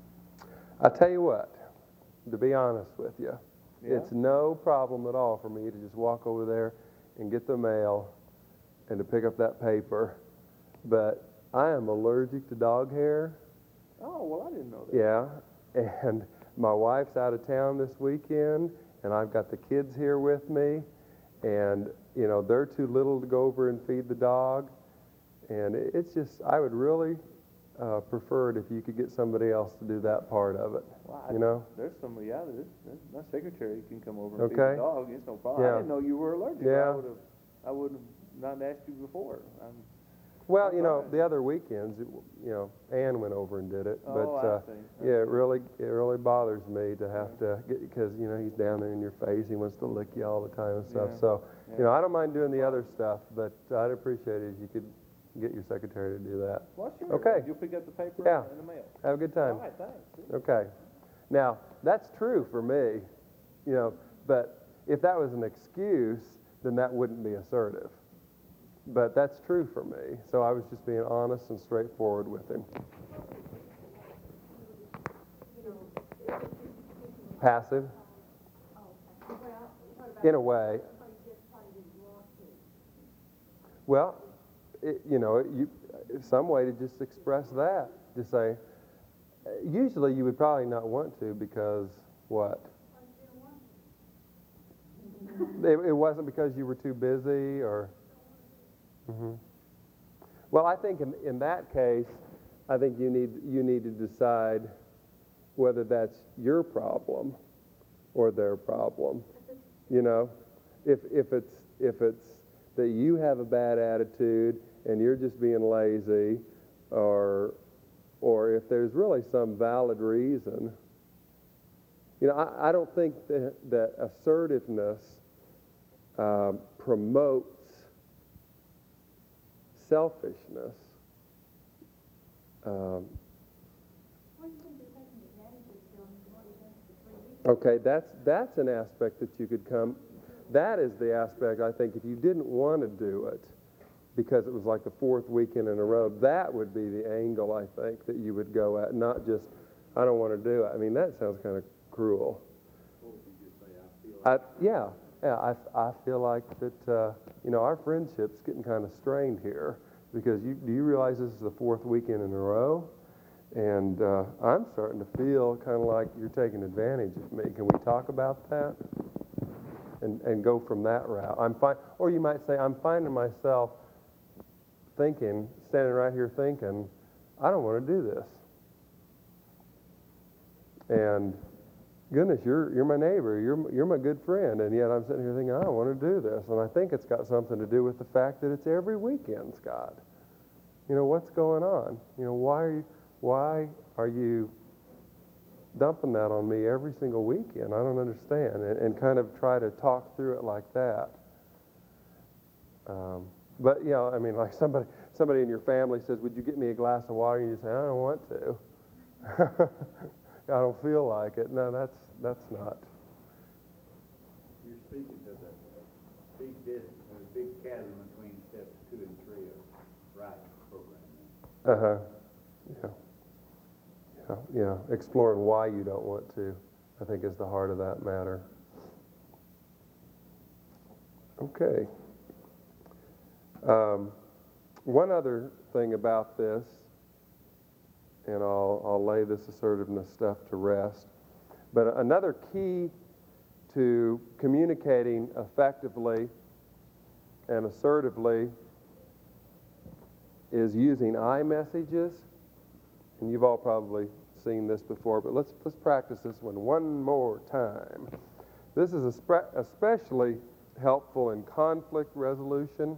I tell you what, to be honest with you, Yeah? it's no problem at all for me to just walk over there and get the mail and to pick up that paper, but I am allergic to dog hair. Oh, well, I didn't know that. Yeah, and my wife's out of town this weekend, and I've got the kids here with me, and you know they're too little to go over and feed the dog, and it- it's just I would really uh, prefer it if you could get somebody else to do that part of it. Well, I- You know? There's somebody out there. There's, my secretary can come over and feed Okay. the dog. It's no problem. Yeah. I didn't know you were allergic. I Yeah. would have, I would have not asked you before. I'm, Well, I'm you know, fine. the other weekends, it, you know, Ann went over and did it, Oh, but I uh, see. I yeah, it really, it really bothers me to have to get because you know he's down there in your face. He wants to lick you all the time and stuff. Yeah. So, Yeah. you know, I don't mind doing the other stuff, but I'd appreciate it if you could get your secretary to do that. Well, sure. Okay. You'll pick up the paper Yeah. in the mail. Have a good time. All right, thanks. Okay. Now, that's true for me, you know, but if that was an excuse, then that wouldn't be assertive. But that's true for me. So I was just being honest and straightforward with him. Passive? In a way. Well, it, you know, you, some way to just express that. Just say, usually you would probably not want to because what? It, it wasn't because you were too busy or? Mm-hmm. Well, I think in, in that case, I think you need you need to decide whether that's your problem or their problem. You know, if if it's if it's that you have a bad attitude and you're just being lazy, or or if there's really some valid reason. You know, I, I don't think that, that assertiveness um, promotes selfishness. Um, okay, that's that's an aspect that you could come. That is the aspect I think if you didn't want to do it because it was like the fourth weekend in a row, that would be the angle I think that you would go at, not just I don't want to do it. I mean that sounds kind of cruel. I, yeah, yeah. I, I feel like that. Uh, you know, our friendship's getting kind of strained here because you do you realize this is the fourth weekend in a row, and uh, I'm starting to feel kind of like you're taking advantage of me. Can we talk about that? And and go from that route. I'm fine. Or you might say I'm finding myself thinking, standing right here thinking, I don't want to do this. And goodness, you're you're my neighbor, you're you're my good friend, and yet I'm sitting here thinking I don't want to do this, and I think it's got something to do with the fact that it's every weekend, Scott. You know what's going on? You know why are you why are you dumping that on me every single weekend? I don't understand, and, and kind of try to talk through it like that. Um, but you know, I mean, like somebody somebody in your family says, "Would you get me a glass of water?" And you say, "I don't want to." I don't feel like it. No, that's that's not. You're speaking to the big dis- uh, big chasm between steps two and three of writing program. Uh huh. Yeah. Yeah. Yeah. Exploring why you don't want to, I think, is the heart of that matter. Okay. Um, one other thing about this, and I'll I'll lay this assertiveness stuff to rest. But another key to communicating effectively and assertively is using iMessages. And you've all probably seen this before, but let's let's practice this one one more time. This is especially helpful in conflict resolution.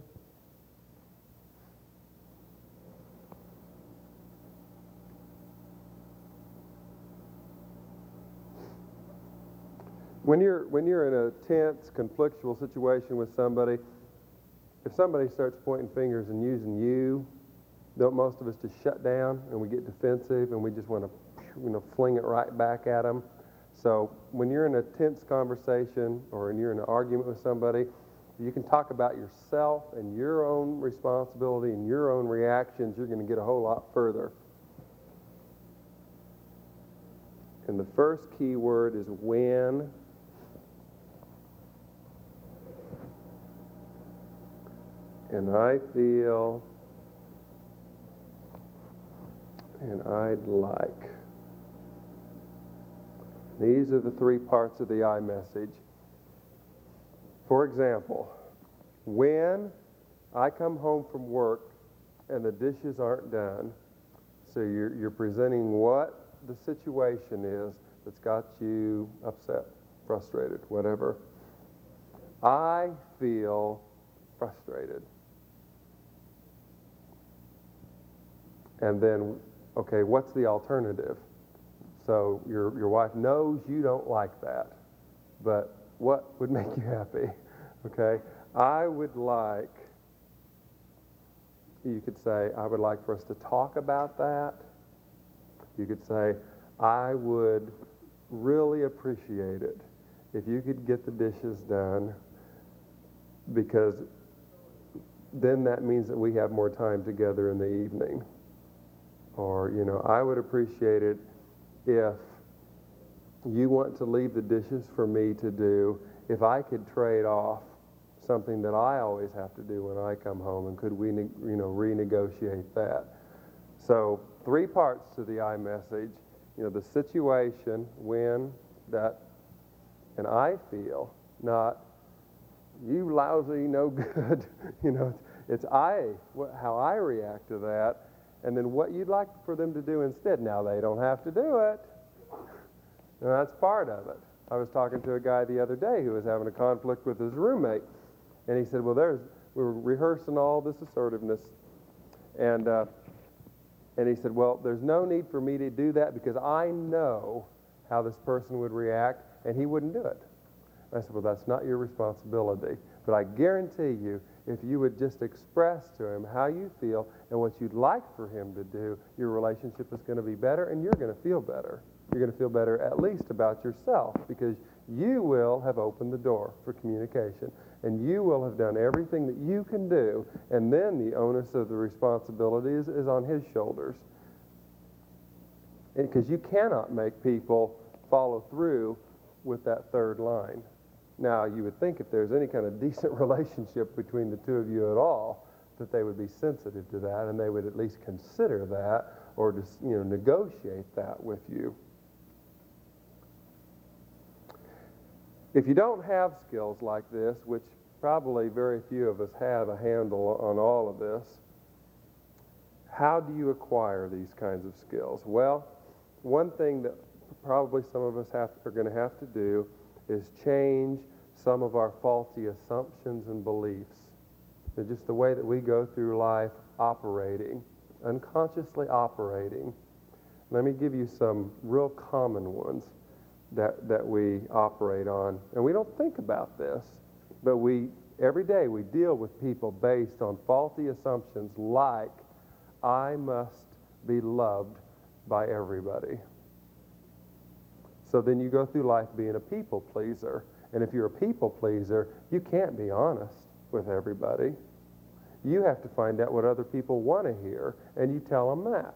When you're when you're in a tense, conflictual situation with somebody, if somebody starts pointing fingers and using you, don't most of us just shut down and we get defensive and we just want to, you know, fling it right back at them. So when you're in a tense conversation or when you're in an argument with somebody, you can talk about yourself and your own responsibility and your own reactions. You're going to get a whole lot further. And the first key word is when. And I feel, and I'd like. These are the three parts of the iMessage. For example, when I come home from work and the dishes aren't done, so you're, you're presenting what the situation is that's got you upset, frustrated, whatever. I feel frustrated. And then, okay, what's the alternative? So your your wife knows you don't like that, but what would make you happy? Okay, I would like, you could say, I would like for us to talk about that. You could say, I would really appreciate it if you could get the dishes done, because then that means that we have more time together in the evening. Or, you know, I would appreciate it if you want to leave the dishes for me to do, if I could trade off something that I always have to do when I come home, and could we, you know, renegotiate that? So three parts to the iMessage. You know, the situation, when, that, and I feel, not you lousy, no good. You know, it's I, how I react to that. And then what you'd like for them to do instead. Now, they don't have to do it. And that's part of it. I was talking to a guy the other day who was having a conflict with his roommate. And he said, well, there's, we were rehearsing all this assertiveness. And, uh, and he said, well, there's no need for me to do that because I know how this person would react, and he wouldn't do it. I said, well, that's not your responsibility. But I guarantee you, if you would just express to him how you feel and what you'd like for him to do, your relationship is going to be better, and you're going to feel better. You're going to feel better at least about yourself, because you will have opened the door for communication, and you will have done everything that you can do, and then the onus of the responsibility is, is on his shoulders. Because you cannot make people follow through with that third line. Now, you would think if there's any kind of decent relationship between the two of you at all, that they would be sensitive to that, and they would at least consider that, or just, you know, negotiate that with you. If you don't have skills like this, which probably very few of us have a handle on all of this, how do you acquire these kinds of skills? Well, one thing that probably some of us have, are going to have to do is change some of our faulty assumptions and beliefs. They're just the way that we go through life operating, unconsciously operating. Let me give you some real common ones that, that we operate on. And we don't think about this, but we every day we deal with people based on faulty assumptions like, I must be loved by everybody. So then you go through life being a people pleaser. And if you're a people pleaser, you can't be honest with everybody. You have to find out what other people want to hear, and you tell them that.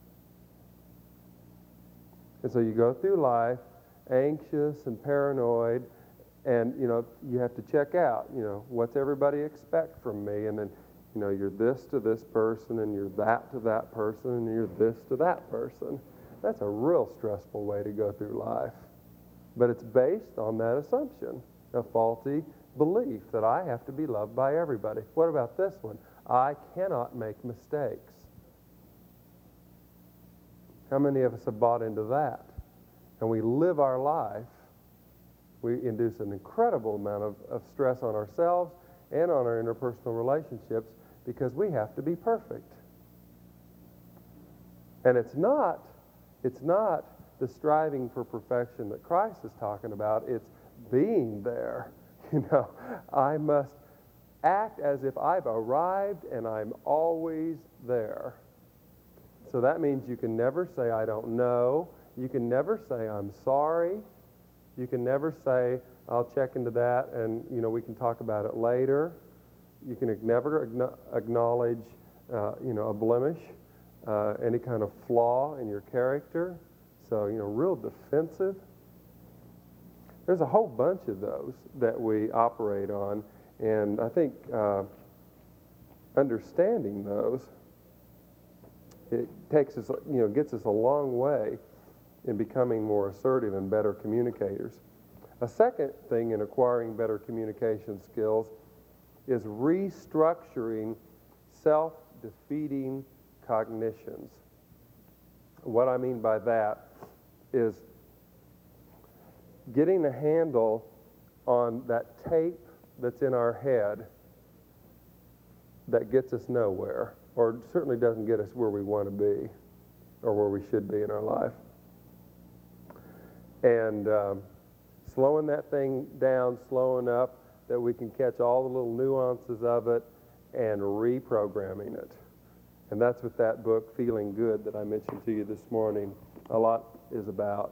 And so you go through life anxious and paranoid, and, you know, you have to check out, you know, what's everybody expect from me? And then, you know, you're this to this person, and you're that to that person, and you're this to that person. That's a real stressful way to go through life. But it's based on that assumption, a faulty belief that I have to be loved by everybody. What about this one? I cannot make mistakes. How many of us have bought into that? And we live our life, we induce an incredible amount of, of stress on ourselves and on our interpersonal relationships because we have to be perfect. And it's not, it's not the striving for perfection that Christ is talking about. It's being there. You know, I must act as if I've arrived and I'm always there. So that means you can never say, I don't know. You can never say, I'm sorry. You can never say, I'll check into that and, you know, we can talk about it later. You can never acknowledge, uh, you know, a blemish, uh, any kind of flaw in your character. So, you know, real defensive. There's a whole bunch of those that we operate on, and I think uh, understanding those, it takes us, you know, gets us a long way in becoming more assertive and better communicators. A second thing in acquiring better communication skills is restructuring self-defeating cognitions. What I mean by that is getting a handle on that tape that's in our head that gets us nowhere, or certainly doesn't get us where we want to be or where we should be in our life. And um, slowing that thing down slow enough that we can catch all the little nuances of it and reprogramming it. And that's what that book, Feeling Good, that I mentioned to you this morning, a lot is about.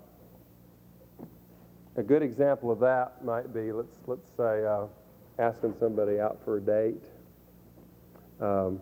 A good example of that might be, let's let's say, uh, asking somebody out for a date. Um,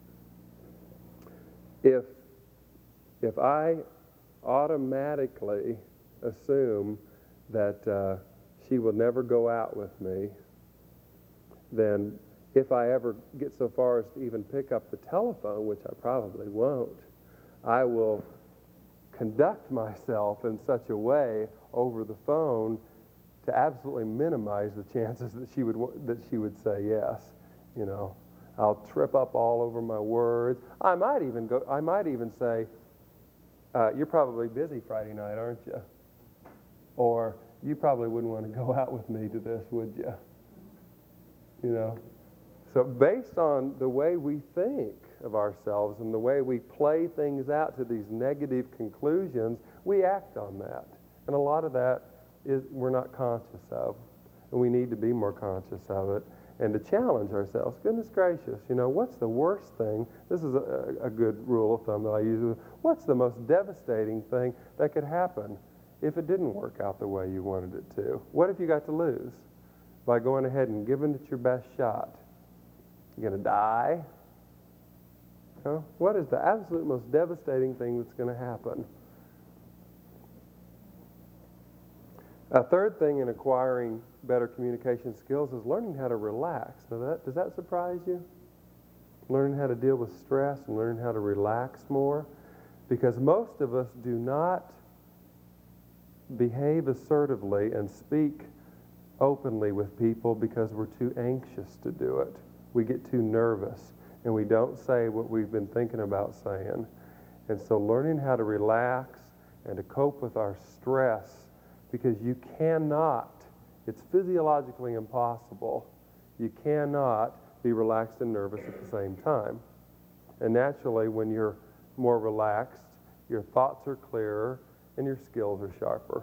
if if I automatically assume that uh, she will never go out with me, then if I ever get so far as to even pick up the telephone, which I probably won't, I will conduct myself in such a way over the phone to absolutely minimize the chances that she would that she would say yes. You know, I'll trip up all over my words. I might even go. I might even say, uh, "You're probably busy Friday night, aren't you?" Or, "You probably wouldn't want to go out with me to this, would you?" You know. So based on the way we think of ourselves and the way we play things out to these negative conclusions, we act on that. And a lot of that is we're not conscious of. And we need to be more conscious of it and to challenge ourselves. Goodness gracious, you know, what's the worst thing? This is a, a good rule of thumb that I use. What's the most devastating thing that could happen if it didn't work out the way you wanted it to? What if you got to lose by going ahead and giving it your best shot? You're going to die? Huh? What is the absolute most devastating thing that's going to happen? A third thing in acquiring better communication skills is learning how to relax. Now that, does that surprise you? Learning how to deal with stress and learning how to relax more? Because most of us do not behave assertively and speak openly with people because we're too anxious to do it. We get too nervous and we don't say what we've been thinking about saying. And so learning how to relax and to cope with our stress, because you cannot, it's physiologically impossible, you cannot be relaxed and nervous at the same time. And naturally, when you're more relaxed, your thoughts are clearer and your skills are sharper.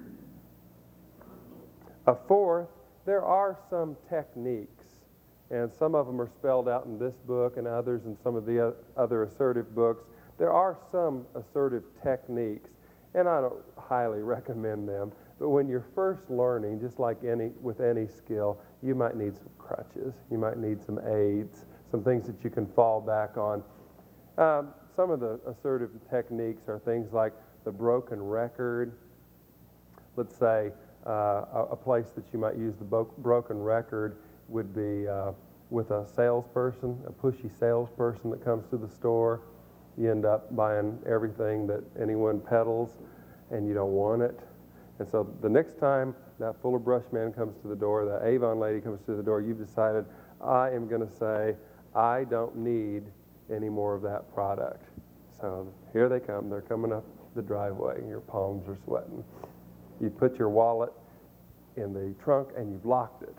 A fourth, there are some techniques, and some of them are spelled out in this book and others in some of the other assertive books. There are some assertive techniques, and I don't highly recommend them, but when you're first learning, just like any with any skill, you might need some crutches. You might need some aids, some things that you can fall back on. Um, some of the assertive techniques are things like the broken record. Let's say uh, a, a place that you might use the bo- broken record would be uh, with a salesperson, a pushy salesperson that comes to the store. You end up buying everything that anyone peddles, and you don't want it. And so the next time that Fuller Brush man comes to the door, that Avon lady comes to the door, you've decided, I am going to say, I don't need any more of that product. So here they come. They're coming up the driveway. Your palms are sweating. You put your wallet in the trunk and you've locked it.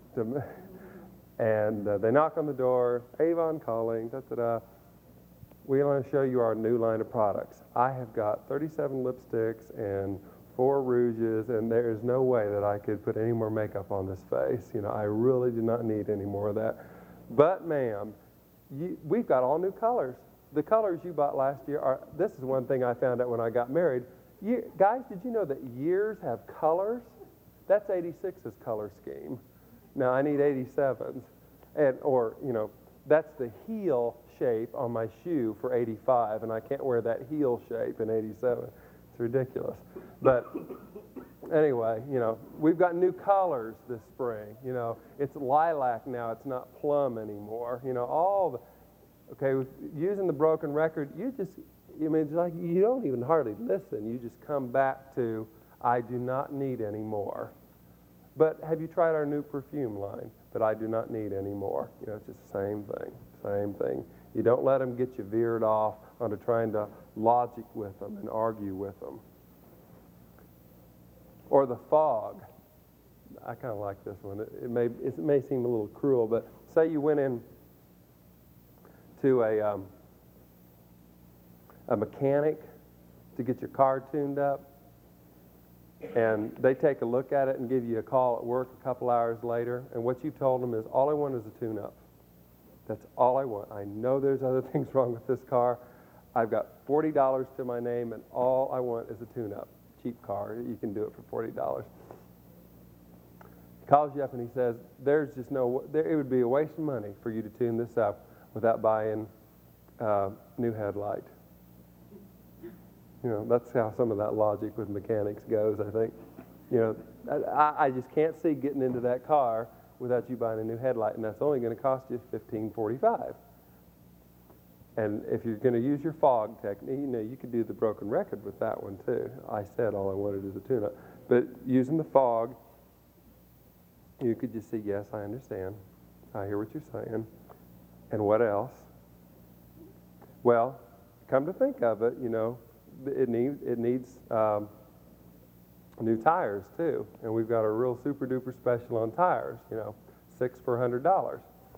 And uh, they knock on the door, Avon calling, da-da-da. We want to show you our new line of products. I have got thirty-seven lipsticks and four rouges, and there is no way that I could put any more makeup on this face. You know, I really do not need any more of that. But, ma'am, you, we've got all new colors. The colors you bought last year are, this is one thing I found out when I got married. You, guys, did you know that years have colors? That's eighty-six's color scheme. Now, I need eighty-sevens. And, or, you know, that's the heel shape on my shoe for eighty-five, and I can't wear that heel shape in eighty-seven. It's ridiculous. But anyway, you know, we've got new colors this spring. You know, it's lilac now. It's not plum anymore. You know, all the, okay, with using the broken record, you just, I mean, it's like you don't even hardly listen. You just come back to, I do not need any more. But have you tried our new perfume line? But I do not need any more. You know, it's just the same thing, same thing. You don't let them get you veered off onto trying to logic with them and argue with them. Or the fog. I kind of like this one. It, it may it may seem a little cruel, but say you went in to a um, a mechanic to get your car tuned up, and they take a look at it and give you a call at work a couple hours later, and what you told them is, all I want is a tune-up. That's all I want. I know there's other things wrong with this car. I've got forty dollars to my name, and all I want is a tune-up. Cheap car. You can do it for forty dollars. He calls you up and he says, there's just no, there, it would be a waste of money for you to tune this up without buying uh, new headlight. You know, that's how some of that logic with mechanics goes, I think. You know, I, I just can't see getting into that car without you buying a new headlight, and that's only going to cost you fifteen forty-five. And if you're going to use your fog technique, you know, you could do the broken record with that one too. I said all I wanted is a tune-up. But using the fog, you could just say, yes, I understand. I hear what you're saying. And what else? Well, come to think of it, you know, it needs, it needs um, new tires too. And we've got a real super duper special on tires, you know, six for one hundred dollars.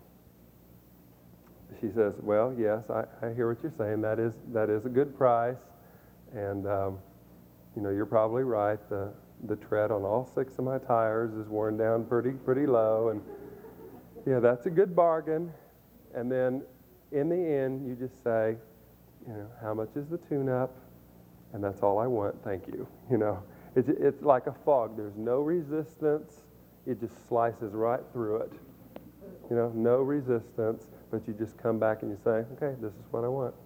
She says, well, yes, I, I hear what you're saying. That is, that is a good price. And, um, you know, you're probably right. The, the tread on all six of my tires is worn down pretty, pretty low. And, yeah, that's a good bargain. And then, in the end, you just say, you know, how much is the tune-up? And that's all I want, thank you. You know, it's, it's like a fog. There's no resistance. It just slices right through it. You know, no resistance, but you just come back and you say, okay, this is what I want.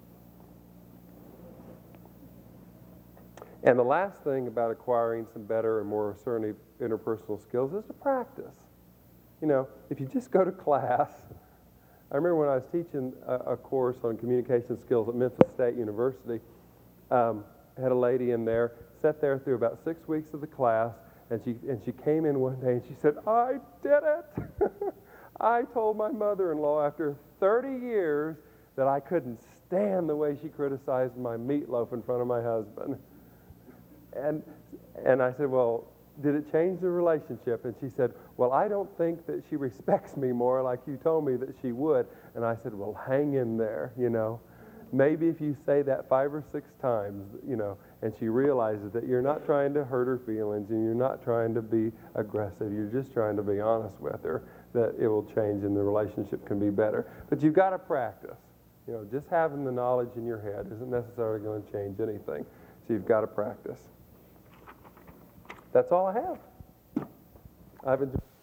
And the last thing about acquiring some better and more assertive interpersonal skills is to practice. You know, if you just go to class, I remember when I was teaching a, a course on communication skills at Memphis State University, um, I had a lady in there, sat there through about six weeks of the class, and she, and she came in one day and she said, I did it! I told my mother-in-law after thirty years that I couldn't stand the way she criticized my meatloaf in front of my husband. And, and I said, well, did it change the relationship? And she said, well, I don't think that she respects me more like you told me that she would. And I said, well, hang in there, you know. Maybe if you say that five or six times, you know, and she realizes that you're not trying to hurt her feelings and you're not trying to be aggressive, you're just trying to be honest with her, that it will change and the relationship can be better. But you've got to practice. You know, just having the knowledge in your head isn't necessarily going to change anything. So you've got to practice. That's all I have. I've enjoyed